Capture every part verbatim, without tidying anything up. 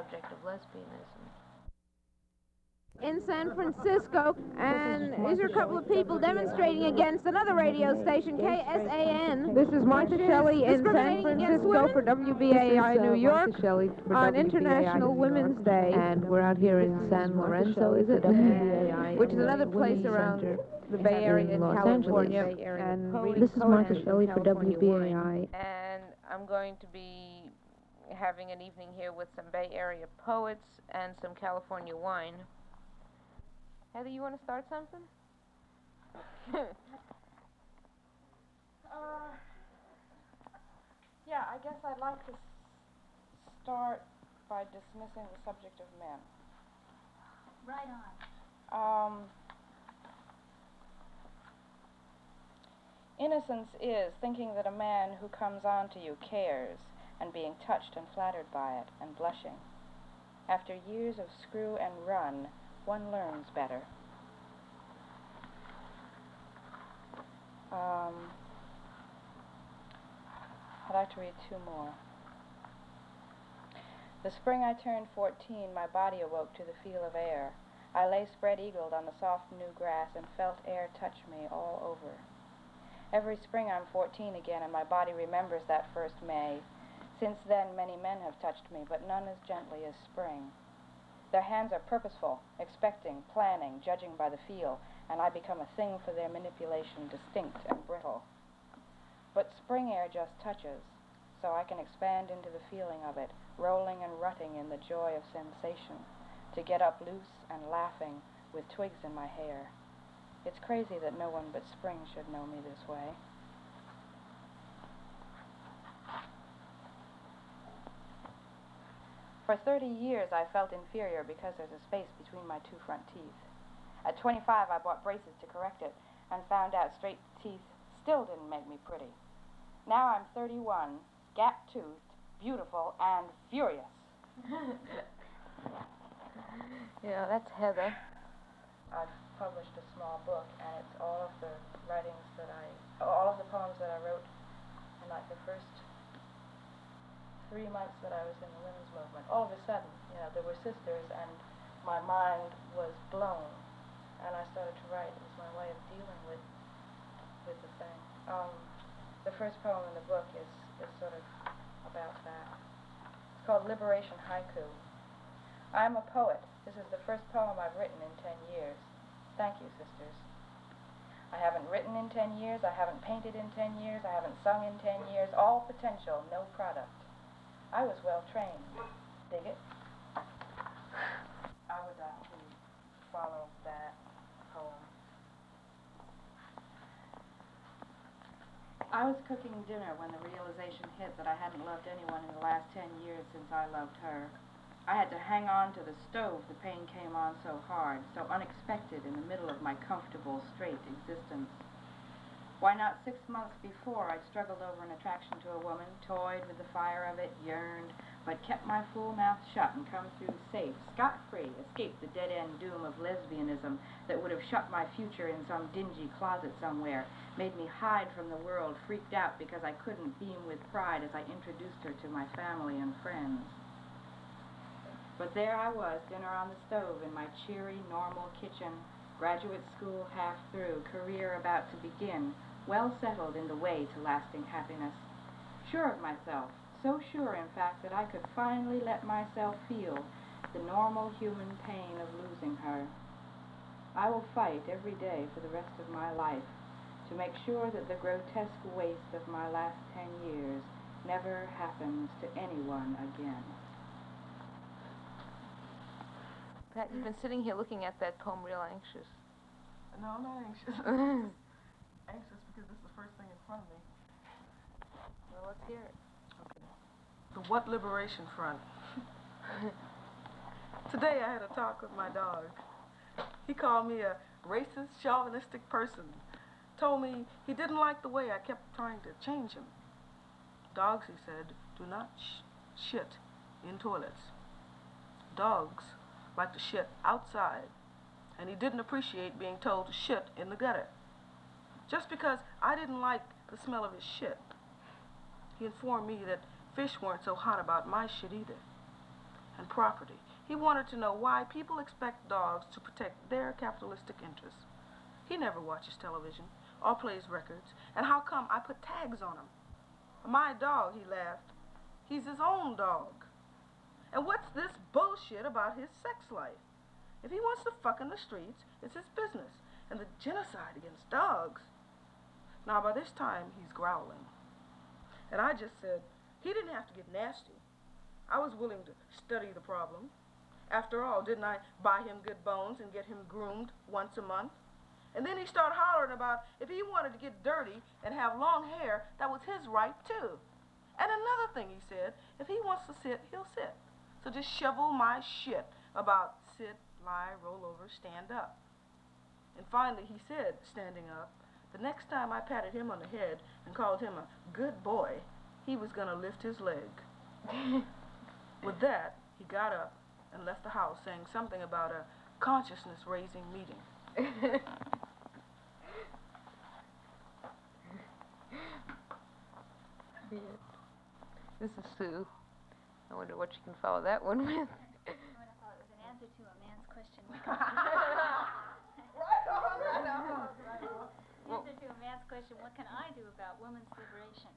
subject of lesbianism. In San Francisco, and these are a couple of people demonstrating against another radio station, K S A N. This is Martha Shelley in San Francisco for W B A I New York on International Women's Day. And we're out here in San Lorenzo, is it? Which is another place around the Bay Area in California. And this is Martha Shelley for W B A I. And I'm going to be having an evening here with some Bay Area poets and some California wine. Heather, you want to start something? uh, yeah, I guess I'd like to s start by dismissing the subject of men. Right on. Um, innocence is thinking that a man who comes on to you cares, and being touched and flattered by it, and blushing. After years of screw and run, one learns better. Um, I'd like to read two more. The spring I turned fourteen, my body awoke to the feel of air. I lay spread-eagled on the soft new grass and felt air touch me all over. Every spring I'm fourteen again, and my body remembers that first May. Since then, many men have touched me, but none as gently as spring. Their hands are purposeful, expecting, planning, judging by the feel, and I become a thing for their manipulation, distinct and brittle. But spring air just touches, so I can expand into the feeling of it, rolling and rutting in the joy of sensation, to get up loose and laughing with twigs in my hair. It's crazy that no one but spring should know me this way. For thirty years, I felt inferior because there's a space between my two front teeth. At twenty-five, I bought braces to correct it and found out straight teeth still didn't make me pretty. Now I'm thirty-one, gap-toothed, beautiful, and furious. Yeah, that's Heather. I've published a small book, and it's all of the writings that I, all of the poems that I wrote in like the first three months that I was in the women's movement. All of a sudden, you know, there were sisters, and my mind was blown, and I started to write. It was my way of dealing with with the thing. Um, the first poem in the book is, is sort of about that. It's called Liberation Haiku. I'm a poet. This is the first poem I've written in ten years. Thank you, sisters. I haven't written in ten years, I haven't painted in ten years, I haven't sung in ten years. All potential, no product. I was well trained. Dig it? I would like to follow that poem. I was cooking dinner when the realization hit that I hadn't loved anyone in the last ten years since I loved her. I had to hang on to the stove. The pain came on so hard, so unexpected in the middle of my comfortable, straight existence. Why not six months before I'd struggled over an attraction to a woman, toyed with the fire of it, yearned, but kept my full mouth shut and come through safe, scot-free, escaped the dead-end doom of lesbianism that would have shut my future in some dingy closet somewhere, made me hide from the world, freaked out because I couldn't beam with pride as I introduced her to my family and friends. But there I was, dinner on the stove in my cheery, normal kitchen, graduate school half through, career about to begin, well settled in the way to lasting happiness. Sure of myself, so sure, in fact, that I could finally let myself feel the normal human pain of losing her. I will fight every day for the rest of my life to make sure that the grotesque waste of my last ten years never happens to anyone again. Pat, you've been sitting here looking at that poem real anxious. No, I'm not anxious. Anxious because this is the first thing in front of me. Well, let's hear it. Okay. The What Liberation Front. Today I had a talk with my dog. He called me a racist, chauvinistic person. Told me he didn't like the way I kept trying to change him. Dogs, he said, do not sh shit in toilets. Dogs like to shit outside, and he didn't appreciate being told to shit in the gutter. Just because I didn't like the smell of his shit, he informed me that fish weren't so hot about my shit either. and property. He wanted to know why people expect dogs to protect their capitalistic interests. He never watches television or plays records, and how come I put tags on him? My dog, he laughed. He's his own dog. And what's this bullshit about his sex life? If he wants to fuck in the streets, it's his business. And the genocide against dogs. Now, by this time, he's growling. And I just said, he didn't have to get nasty. I was willing to study the problem. After all, didn't I buy him good bones and get him groomed once a month? And then he started hollering about if he wanted to get dirty and have long hair, that was his right too. And another thing he said, if he wants to sit, he'll sit. So just shovel my shit about sit, lie, roll over, stand up. And finally he said, standing up, the next time I patted him on the head and called him a good boy, he was going to lift his leg. With that, he got up and left the house saying something about a consciousness-raising meeting. This is Sue. I wonder what you can follow that one with. I thought it was an answer to a man's question. Answer to a man's question, what can I do about women's liberation?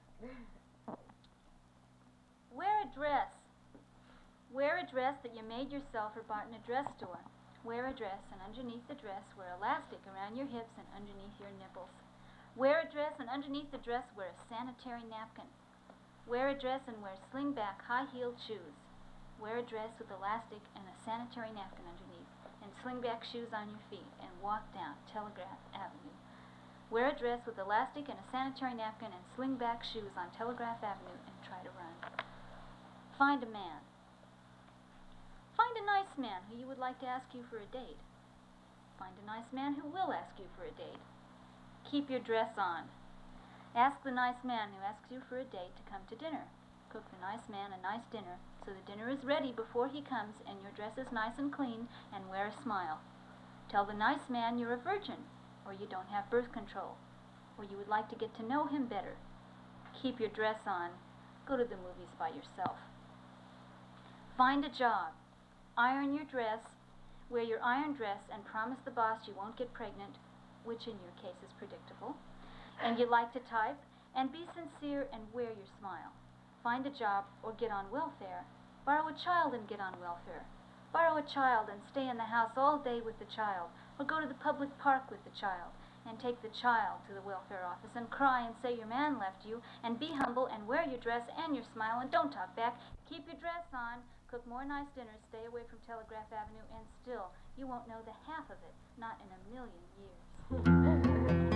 Wear a dress. Wear a dress that you made yourself or bought in a dress store. Wear a dress, and underneath the dress wear elastic around your hips and underneath your nipples. Wear a dress, and underneath the dress wear a sanitary napkin. Wear a dress and wear sling-back high-heeled shoes. Wear a dress with elastic and a sanitary napkin underneath, and sling-back shoes on your feet, and walk down Telegraph Avenue. Wear a dress with elastic and a sanitary napkin and sling-back shoes on Telegraph Avenue and try to run. Find a man. Find a nice man who you would like to ask you for a date. Find a nice man who will ask you for a date. Keep your dress on. Ask the nice man who asks you for a date to come to dinner. Cook the nice man a nice dinner so the dinner is ready before he comes and your dress is nice and clean, and wear a smile. Tell the nice man you're a virgin, or you don't have birth control, or you would like to get to know him better. Keep your dress on. Go to the movies by yourself. Find a job. Iron your dress. Wear your iron dress and promise the boss you won't get pregnant, which in your case is predictable. And you like to type, and be sincere and wear your smile. Find a job or get on welfare. Borrow a child and get on welfare. Borrow a child and stay in the house all day with the child, or go to the public park with the child, and take the child to the welfare office and cry and say your man left you, and be humble and wear your dress and your smile and don't talk back. Keep your dress on, cook more nice dinners, stay away from Telegraph Avenue, and still, you won't know the half of it, not in a million years.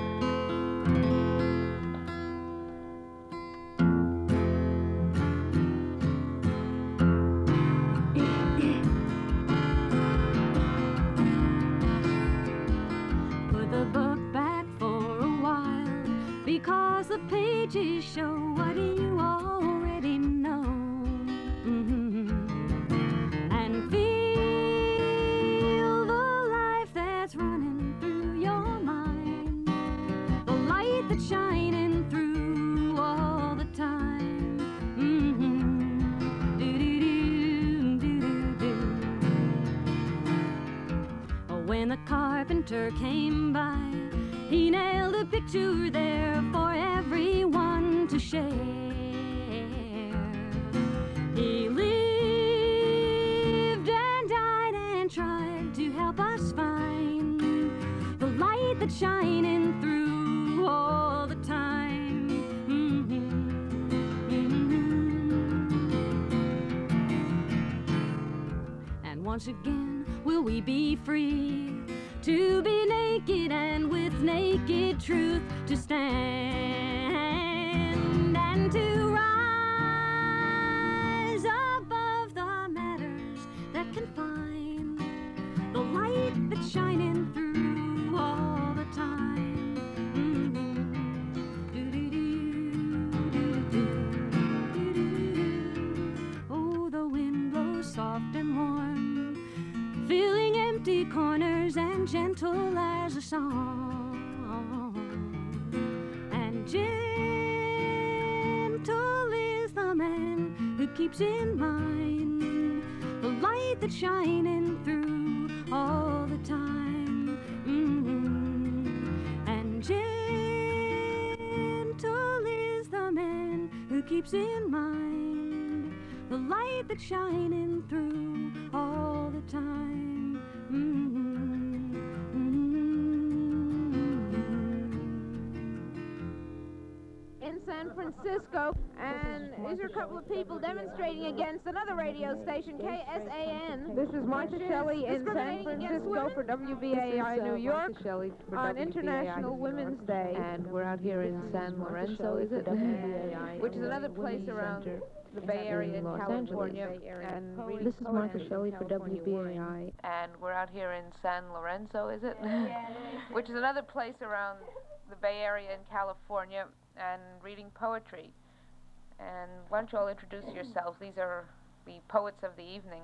Because the pages show what you already know. Mm-hmm. And feel the life that's running through your mind, the light that's shining through all the time. Mm-hmm. Do-do-do, do-do-do. When the carpenter came by, he nailed a picture there for everyone to share. He lived and died and tried to help us find the light that's shining through all the time. Mm-hmm. Mm-hmm. And once again, will we be free to be naked and with naked truth to stand and to rise above the matters that confine the light that's shining through all the time. Mm-hmm. Oh, the wind blows soft and warm, filling empty corners and gentle as a song. And gentle is the man who keeps in mind the light that's shining through all the time. Mm-hmm. And gentle is the man who keeps in mind the light that's shining through all the time. Mm-hmm. In San Francisco, and these are a couple of people demonstrating against another radio station, K S A N. This is Martha Shelley in San Francisco for W B A I New York on International Women's Day. And we're out here in San Lorenzo, is it? Which is another place around the Bay Area in Los California. And this is Martha Shelley for W B A I. And we're out here in San Lorenzo, is it? Which is another place around the Bay Area in California, and reading poetry. And why don't you all introduce yourselves? These are the poets of the evening.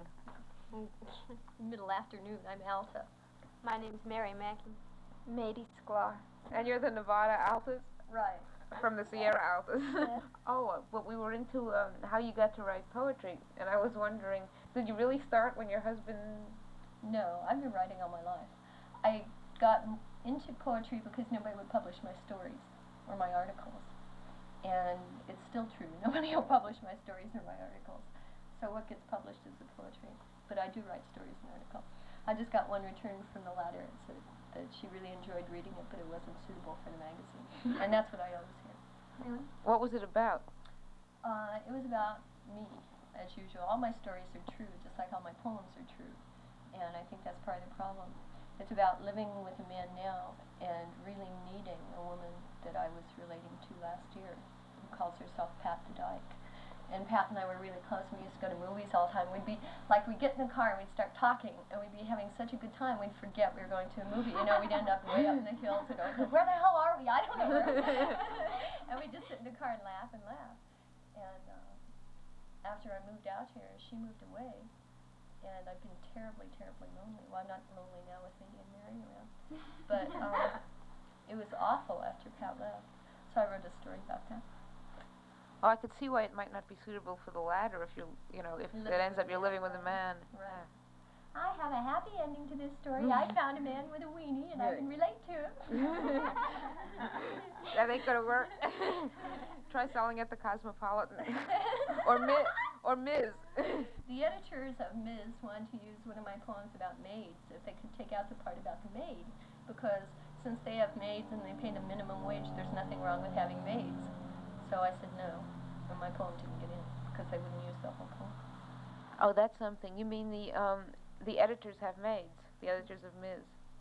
Middle afternoon, I'm Alta. My name's Mary Mackey. Mady Sklar. And you're the Nevada Altas? Right. From the Sierra Altas. Yes. Oh, uh, but we were into um, how you got to write poetry, and I was wondering, did you really start when your husband... No, I've been writing all my life. I got m- into poetry because nobody would publish my stories or my articles. And it's still true. Nobody will publish my stories or my articles. So what gets published is the poetry. But I do write stories and articles. I just got one returned from the latter. It said that she really enjoyed reading it, but it wasn't suitable for the magazine. And that's what I always hear. Really? What was it about? Uh, it was about me, as usual. All my stories are true, just like all my poems are true. And I think that's part of the problem. It's about living with a man now and really needing a woman that I was relating to last year, who calls herself Pat the Dyke. And Pat and I were really close. We used to go to movies all the time. We'd be, like, we'd get in the car and we'd start talking, and we'd be having such a good time, we'd forget we were going to a movie. You know, we'd end up way up in the hills and go, where the hell are we? I don't know where we are. And we'd just sit in the car and laugh and laugh. And uh, after I moved out here, she moved away. And I've been terribly, terribly lonely. Well, I'm not lonely now with me and Mary around. But um, it was awful after Pat left. So I wrote a story about that. Oh, I could see why it might not be suitable for the latter if you, you know, if Living it ends up with a you're man, living with a right. man. Right. I have a happy ending to this story. I found a man with a weenie, and I can relate to him. That ain't gonna work. Try selling at the Cosmopolitan. Or Miz. Or Miz. The editors of Miz wanted to use one of my poems about maids, if they could take out the part about the maid, because since they have maids and they pay the minimum wage, there's nothing wrong with having maids. So I said no, and my poem didn't get in, because they wouldn't use the whole poem. Oh, that's something. You mean the um the editors have maids, the editors of Miz.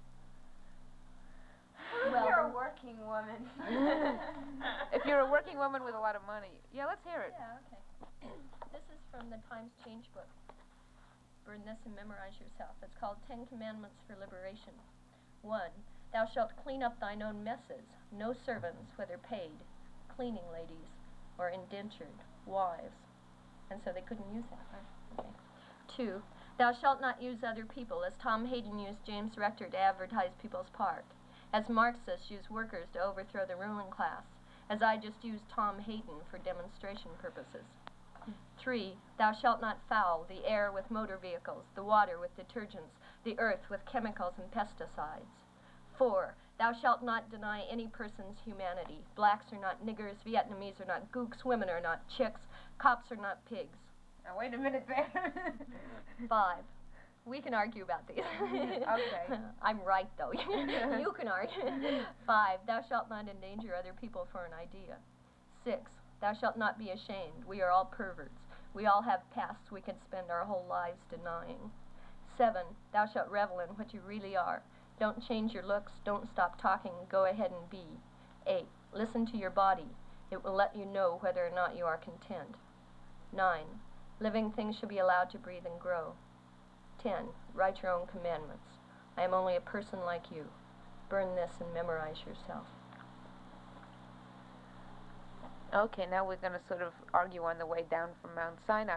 Well, you're a working woman. If you're a working woman with a lot of money. Yeah, let's hear it. Yeah, okay. This is from the Times Change book. Burn this and memorize yourself. It's called Ten Commandments for Liberation. One, thou shalt clean up thine own messes. No servants, whether paid, cleaning ladies, or indentured wives. And so they couldn't use that, right? Okay. Two, thou shalt not use other people, as Tom Hayden used James Rector to advertise People's Park, as Marxists use workers to overthrow the ruling class, as I just used Tom Hayden for demonstration purposes. Three, thou shalt not foul the air with motor vehicles, the water with detergents, the earth with chemicals and pesticides. Four, thou shalt not deny any person's humanity. Blacks are not niggers, Vietnamese are not gooks, women are not chicks, cops are not pigs. Now wait a minute there. Five, we can argue about these. Okay. I'm right, though. You can argue. Five, thou shalt not endanger other people for an idea. Six, thou shalt not be ashamed. We are all perverts. We all have pasts we can spend our whole lives denying. Seven, thou shalt revel in what you really are. Don't change your looks. Don't stop talking. Go ahead and be. Eight, listen to your body. It will let you know whether or not you are content. Nine, living things should be allowed to breathe and grow. Ten, write your own commandments. I am only a person like you. Burn this and memorize yourself. Okay, now we're going to sort of argue on the way down from Mount Sinai.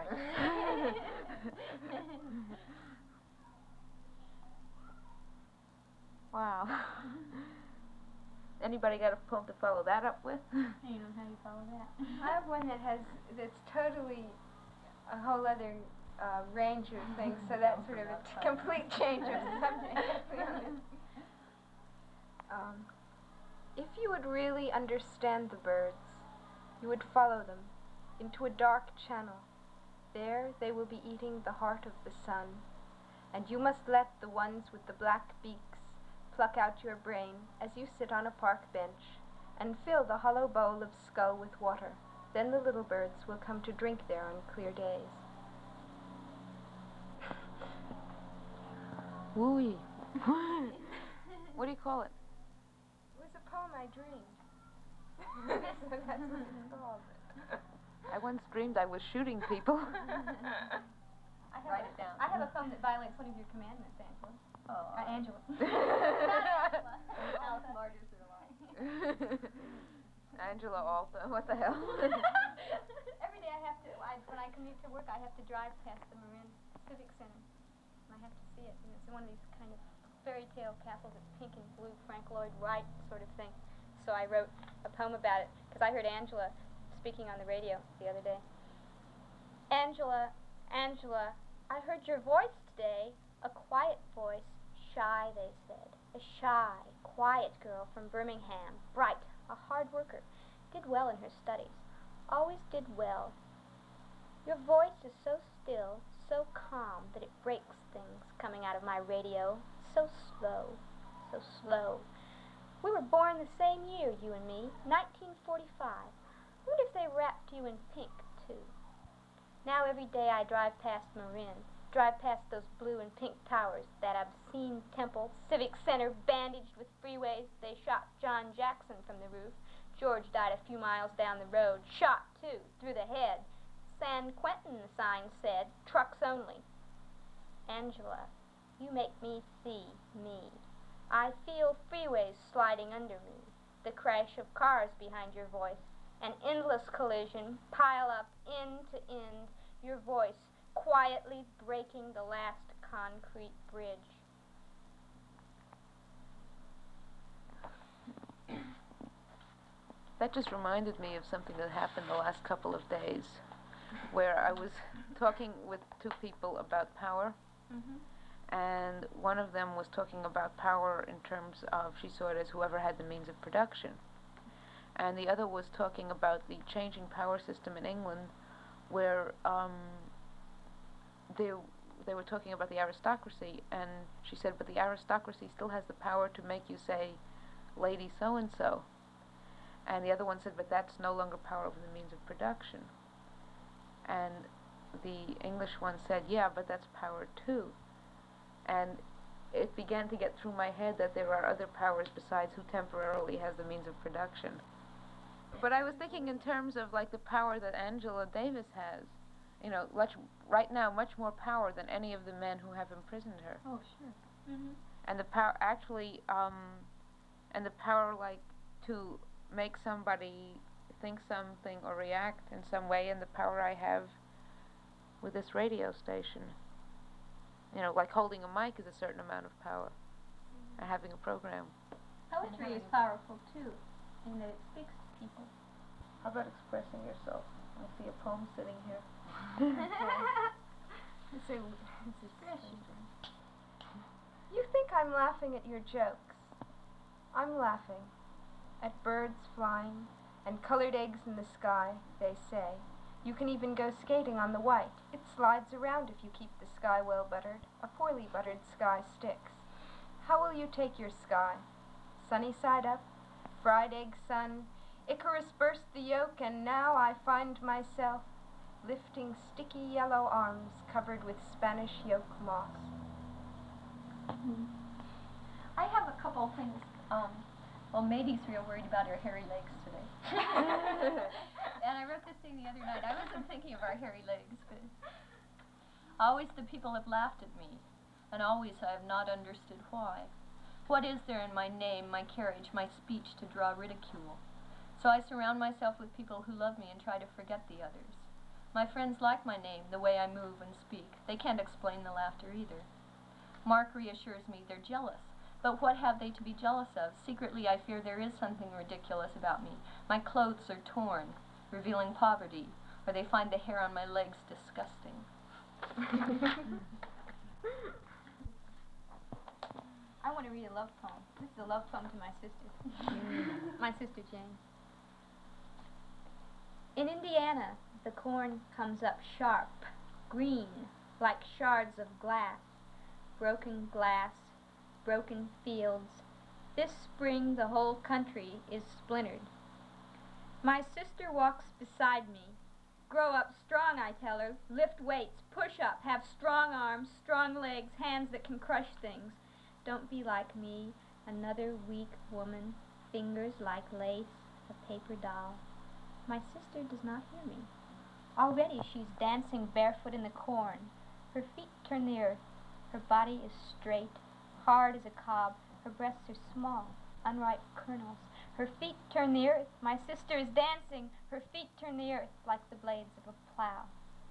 Wow. Anybody got a poem to follow that up with? You know how you follow that. I have one that has, that's totally a whole other uh, ranger thing, so that's sort of a t complete change of subject, to be honest. Um, if you would really understand the birds, you would follow them into a dark channel. There they will be eating the heart of the sun, and you must let the ones with the black beaks pluck out your brain as you sit on a park bench and fill the hollow bowl of skull with water. Then the little birds will come to drink there on clear days. Wooey. What do you call it? It was a poem I dreamed. So that's what it's called. I once dreamed I was shooting people. I Write it down. I have a poem that violates one of your commandments, Angela. Oh, Uh, Angela. Alice Martyrs are alive. Angela Alta. What the hell? Every day I have to, I, when I commute to work, I have to drive past the Marin Civic Center. And I have to see it. And it's one of these kind of fairy tale castles. It's pink and blue, Frank Lloyd Wright sort of thing. So I wrote a poem about it because I heard Angela speaking on the radio the other day. Angela, Angela, I heard your voice today, a quiet voice, shy, they said. A shy, quiet girl from Birmingham, bright, a hard worker, did well in her studies, always did well. Your voice is so still, so calm, that it breaks things coming out of my radio, so slow, so slow. We were born the same year, you and me, nineteen forty-five. I wonder if they wrapped you in pink, too. Now every day I drive past Marin, drive past those blue and pink towers, that obscene temple, Civic Center bandaged with freeways. They shot John Jackson from the roof. George died a few miles down the road, shot, too, through the head. San Quentin, the sign said, trucks only. Angela, you make me see me. I feel freeways sliding under me, the crash of cars behind your voice, an endless collision, pile up end to end, your voice quietly breaking the last concrete bridge. That just reminded me of something that happened the last couple of days, where I was talking with two people about power. Mm-hmm. And one of them was talking about power in terms of, she saw it as whoever had the means of production. And the other was talking about the changing power system in England, where um, they, they were talking about the aristocracy, and she said, but the aristocracy still has the power to make you say, lady so-and-so. And the other one said, but that's no longer power over the means of production. And the English one said, yeah, but that's power too. And it began to get through my head that there are other powers besides who temporarily has the means of production. But I was thinking in terms of like the power that Angela Davis has, you know, much, right now much more power than any of the men who have imprisoned her. Oh, sure. Mm-hmm. And the power actually, um, and the power like to make somebody think something or react in some way, and the power I have with this radio station. You know, like holding a mic is a certain amount of power, mm-hmm. and having a program. Poetry is powerful too, in that it speaks to people. How about expressing yourself? I see a poem sitting here. It's a, it's a question. You think I'm laughing at your jokes. I'm laughing at birds flying and colored eggs in the sky, they say. You can even go skating on the white. It slides around if you keep the sky well buttered. A poorly buttered sky sticks. How will you take your sky? Sunny side up, fried egg sun. Icarus burst the yolk, and now I find myself lifting sticky yellow arms covered with Spanish yolk moss. Mm-hmm. I have a couple things. Um, well, Mady's real worried about her hairy legs today. And I wrote this thing the other night. I wasn't thinking of our hairy legs, but always the people have laughed at me, and always I have not understood why. What is there in my name, my carriage, my speech to draw ridicule? So I surround myself with people who love me and try to forget the others. My friends like my name, the way I move and speak. They can't explain the laughter either. Mark reassures me they're jealous. But what have they to be jealous of? Secretly, I fear there is something ridiculous about me. My clothes are torn, revealing poverty, or they find the hair on my legs disgusting. I want to read a love poem. This is a love poem to my sister. My sister Jane. In Indiana, the corn comes up sharp, green, like shards of glass, broken glass, broken fields. This spring the whole country is splintered. My sister walks beside me. Grow up strong, I tell her. Lift weights, push up, have strong arms, strong legs, hands that can crush things. Don't be like me, another weak woman, fingers like lace, a paper doll. My sister does not hear me. Already she's dancing barefoot in the corn. Her feet turn the earth. Her body is straight, hard as a cob. Her breasts are small, unripe kernels. Her feet turn the earth. My sister is dancing. Her feet turn the earth like the blades of a plow.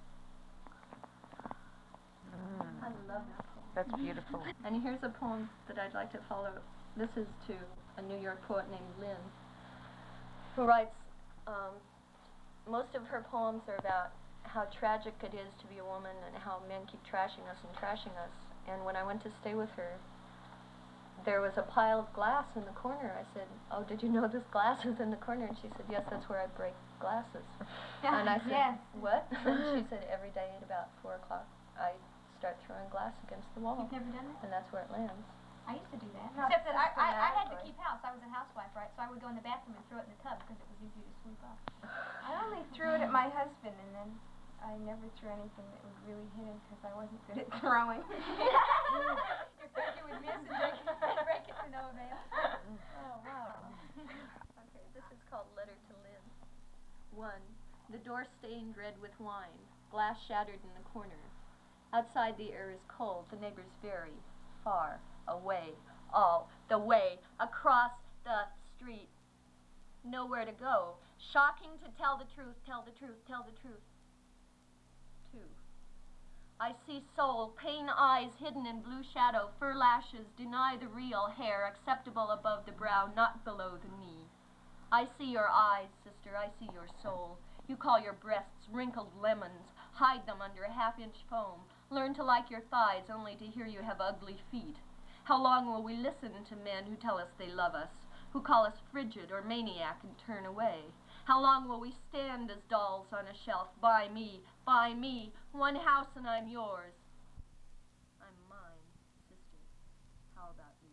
Mm. I love that poem. That's beautiful. And here's a poem that I'd like to follow. This is to a New York poet named Lynn, who writes, um, most of her poems are about how tragic it is to be a woman and how men keep trashing us and trashing us. And when I went to stay with her, there was a pile of glass in the corner. I said, oh, did you know this glass is in the corner? And she said, yes, that's where I break glasses. And I said, yes. what? And she said, every day at about four o'clock, I start throwing glass against the wall. You've never done that? And that's where it lands. I used to do that. Not Except that I, I, I had to systematically. keep house. I was a housewife, right? So I would go in the bathroom and throw it in the tub because it was easier to sweep up. I only threw it at my husband, and then I never threw anything that would really hit him because I wasn't good at throwing. You're afraid you would miss and break, and break it to no avail. Oh, wow. Okay, this is called Letter to Lynn. One, the door stained red with wine, glass shattered in the corner. Outside the air is cold, the neighbors very far away, all the way across the street. Nowhere to go. Shocking to tell the truth, tell the truth, tell the truth. Two. I see soul, pain eyes hidden in blue shadow, fur lashes deny the real hair, acceptable above the brow, not below the knee. I see your eyes, sister, I see your soul. You call your breasts wrinkled lemons, hide them under a half-inch foam, learn to like your thighs only to hear you have ugly feet. How long will we listen to men who tell us they love us, who call us frigid or maniac and turn away? How long will we stand as dolls on a shelf? Buy me, buy me, one house and I'm yours. I'm mine, sister. How about you?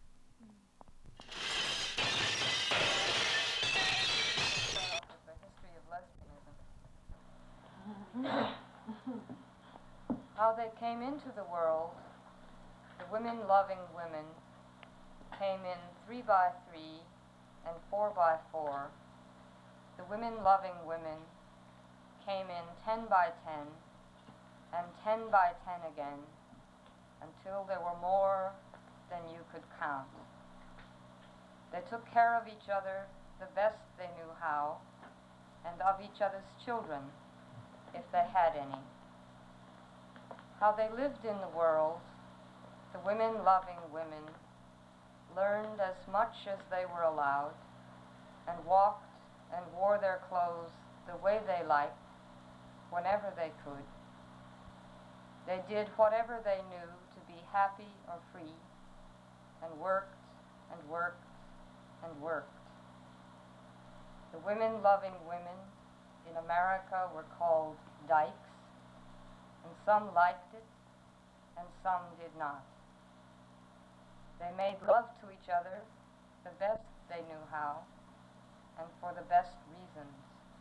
The history of lesbianism. How they came into the world, the women-loving women came in three by three and four by four. The women-loving women came in ten by ten and ten by ten again until there were more than you could count. They took care of each other the best they knew how, and of each other's children, if they had any. How they lived in the world, the women-loving women learned as much as they were allowed, and walked and wore their clothes the way they liked, whenever they could. They did whatever they knew to be happy or free, and worked and worked and worked. The women-loving women in America were called dykes, and some liked it, and some did not. They made love to each other the best they knew how, and for the best reasons.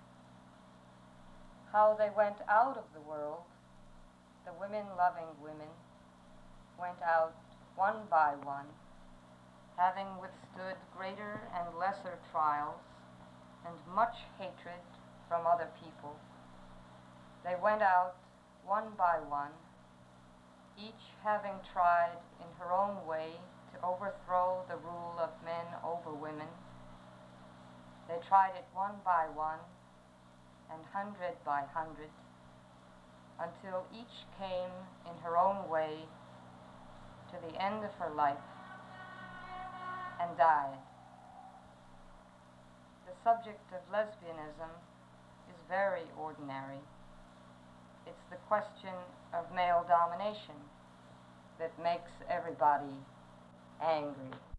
How they went out of the world, the women-loving women went out one by one, having withstood greater and lesser trials and much hatred from other people. They went out one by one, each having tried in her own way to overthrow the rule of men over women. They tried it one by one and hundred by hundred until each came in her own way to the end of her life and died. The subject of lesbianism is very ordinary. it's the question of male domination that makes everybody angry.